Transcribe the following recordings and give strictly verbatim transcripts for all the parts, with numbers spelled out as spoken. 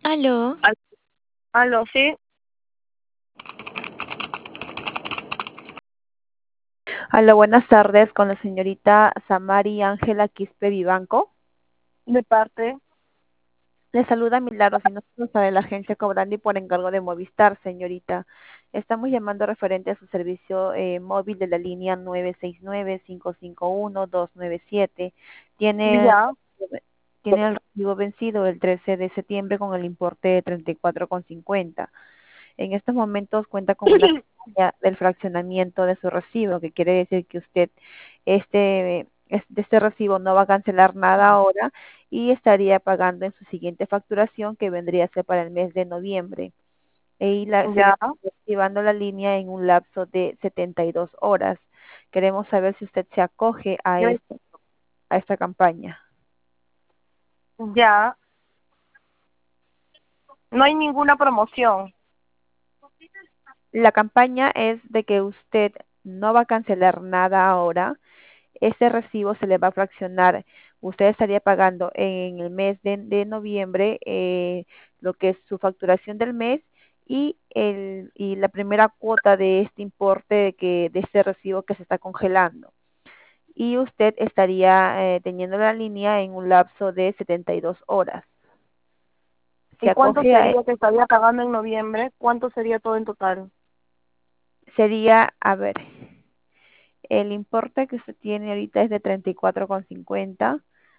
Aló, Al- Aló, sí. Hola, buenas tardes con la señorita Samari Ángela Quispe Vivanco. De parte. Le saluda Milagros y nosotros de la agencia Cobrandi por encargo de Movistar, señorita. Estamos llamando referente a su servicio eh, móvil de la línea nueve seis nueve, cinco cinco uno, dos nueve siete. Tiene, Ya. tiene el recibo vencido el trece de septiembre con el importe de treinta y cuatro con cincuenta. En estos momentos cuenta con una campaña del fraccionamiento de su recibo, que quiere decir que usted este, es- de este recibo no va a cancelar nada ahora y estaría pagando en su siguiente facturación, que vendría a ser para el mes de noviembre. Y la, se le Ya. está activando la línea en un lapso de setenta y dos horas. Queremos saber si usted se acoge a, Ya. esto, a esta campaña. Ya. No hay ninguna promoción. La campaña es de que usted no va a cancelar nada ahora. Este recibo se le va a fraccionar. Usted estaría pagando en el mes de, de noviembre eh, lo que es su facturación del mes y, el, y la primera cuota de este importe de, que, de este recibo que se está congelando. Y usted estaría eh, teniendo la línea en un lapso de setenta y dos horas. Se ¿Y cuánto acoge a, sería que estaría pagando en noviembre? ¿Cuánto sería todo en total? sería, a ver, el importe que usted tiene ahorita es de treinta y cuatro con cincuenta.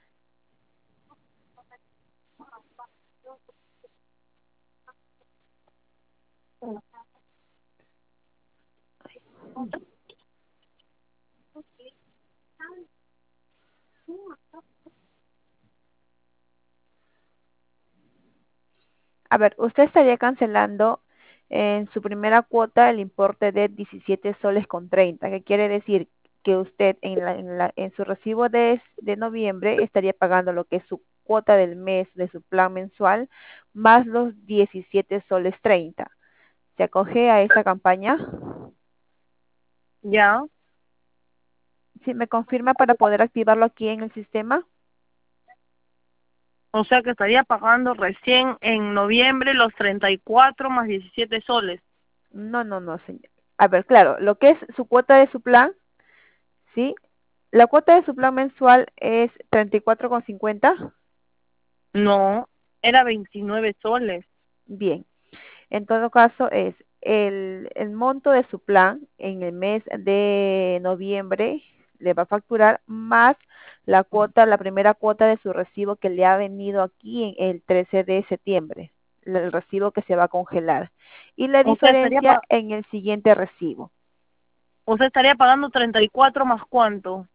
A ver, usted estaría cancelando en su primera cuota el importe de diecisiete soles con treinta, que quiere decir que usted en, la, en, la, en su recibo de, de noviembre estaría pagando lo que es su cuota del mes de su plan mensual más los diecisiete soles treinta. ¿Se acoge a esa campaña? Ya. ¿Sí me confirma para poder activarlo aquí en el sistema? O sea que estaría pagando recién en noviembre los treinta y cuatro más diecisiete soles. No, no, no, señor. A ver, claro, lo que es su cuota de su plan, ¿sí? La cuota de su plan mensual es treinta y cuatro con cincuenta. No, era veintinueve soles. Bien, en todo caso es el, el monto de su plan en el mes de noviembre le va a facturar más la cuota, la primera cuota de su recibo que le ha venido aquí en el trece de septiembre, el recibo que se va a congelar. Y la O sea, estaría diferencia pa- en el siguiente recibo. o sea, estaría pagando treinta y cuatro más cuánto.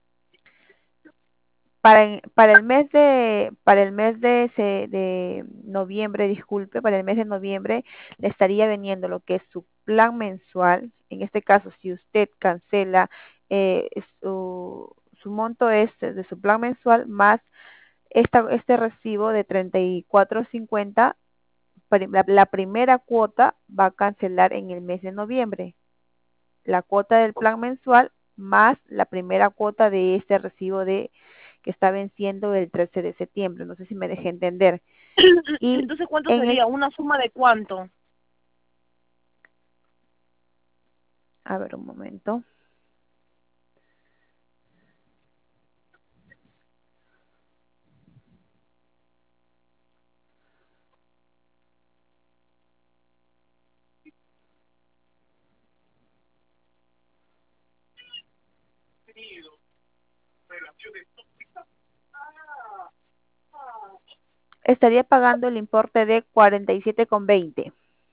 Para, para el mes de para el mes de, se- de noviembre, disculpe, para el mes de noviembre le estaría veniendo lo que es su plan mensual. En este caso, si usted cancela eh, su, su monto este de su plan mensual más esta, este recibo de treinta y cuatro cincuenta, la, la primera cuota va a cancelar en el mes de noviembre. La cuota del plan mensual más la primera cuota de este recibo de que está venciendo el trece de septiembre. No sé si me dejé entender. Y Entonces, ¿cuánto en el, sería? ¿Una suma de cuánto? a ver un momento. Estaría pagando el importe de cuarenta y siete con veinte.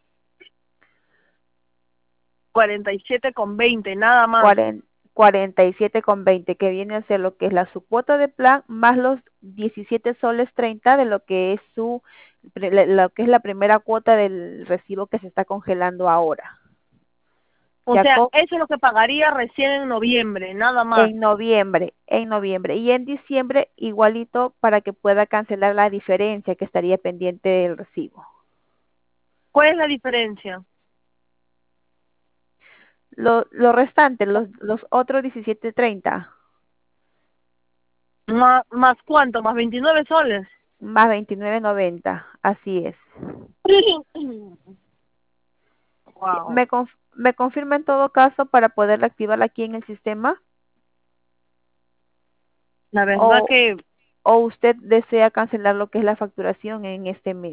Cuarenta y siete con veinte, nada más. cuarenta y siete con veinte, que viene a ser lo que es la su cuota de plan más los diecisiete soles treinta de lo que es su lo que es la primera cuota del recibo que se está congelando ahora. O Se sea, acoge eso es lo que pagaría recién en noviembre, nada más. en noviembre, en noviembre y en diciembre igualito para que pueda cancelar la diferencia que estaría pendiente del recibo. ¿Cuál es la diferencia? Lo, lo restante, los, los otros diecisiete treinta, ¿Más, más cuánto? ¿Más veintinueve soles? más veintinueve noventa, así es. Sí, Wow. ¿Me, conf- me confirma en todo caso para poder activarla aquí en el sistema? La verdad ¿O, que, o usted desea cancelar lo que es la facturación en este mes?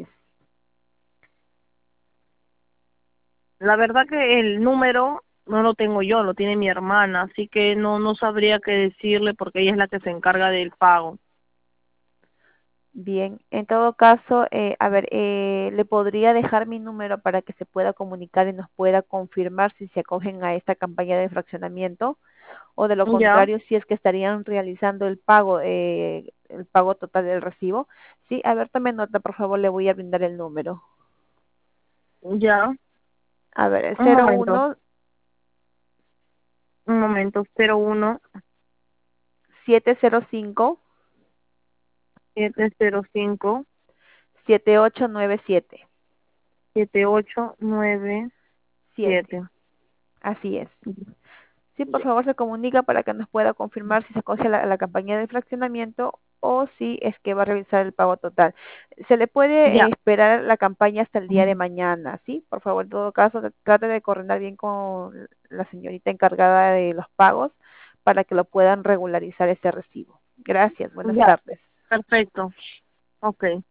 la verdad que el número no lo tengo yo, lo tiene mi hermana, así que no, no sabría qué decirle porque ella es la que se encarga del pago. Bien, en todo caso, eh, a ver, eh, le podría dejar mi número para que se pueda comunicar y nos pueda confirmar si se acogen a esta campaña de fraccionamiento o de lo Ya, contrario, si es que estarían realizando el pago, eh, el pago total del recibo. Sí, a ver, tome nota, por favor, le voy a brindar el número. ya, A ver, el un cero momento, uno un momento, cero uno siete cero cinco siete cero cinco siete ocho nueve siete siete ocho nueve siete. siete. Así es. Sí, por favor se comunica para que nos pueda confirmar si se coge la, la campaña de fraccionamiento o si es que va a realizar el pago total. Se le puede eh, Ya, esperar la campaña hasta el día de mañana, ¿sí? Por favor, en todo caso, trate de coordinar bien con la señorita encargada de los pagos para que lo puedan regularizar ese recibo. Gracias, buenas ya, tardes. perfecto. Ok.